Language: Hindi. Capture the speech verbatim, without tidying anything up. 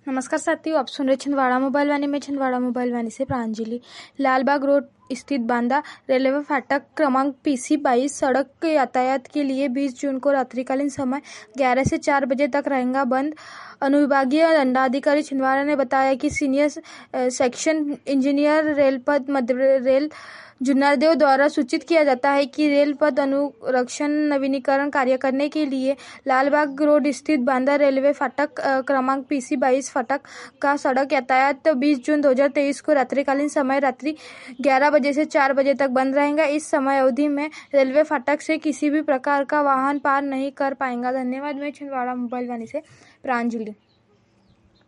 नमस्कार साथियों, आप सुन रहे छिंदवाड़ा मोबाइल वाणी में छिंदवाड़ा मोबाइल वाणी से प्रांजलि। लालबाग रोड स्थित बांदा रेलवे फाटक क्रमांक पीसी बाईस सड़क के यातायात के लिए बीस जून को रात्रिकालीन समय ग्यारह से चार बजे तक रहेगा बंद। अनुविभागीय दंडाधिकारी छिंदवाड़ा ने बताया कि सीनियर सेक्शन इंजीनियर रेल पथ मध्य रेल जुन्नरदेव द्वारा सूचित किया जाता है कि रेल पथ अनुरक्षण नवीनीकरण कार्य करने के लिए लालबाग रोड स्थित बांदा रेलवे फाटक क्रमांक पीसी बाईस फाटक का सड़क यातायात बीस जून दो हज़ार तेईस को रात्रिकालीन समय रात्रि ग्यारह बजे से चार बजे तक बंद रहेगा। इस समय अवधि में रेलवे फाटक से किसी भी प्रकार का वाहन पार नहीं कर पाएगा। धन्यवाद। मैं छिंदवाड़ा मोबाइल वाणी से प्रांजलि।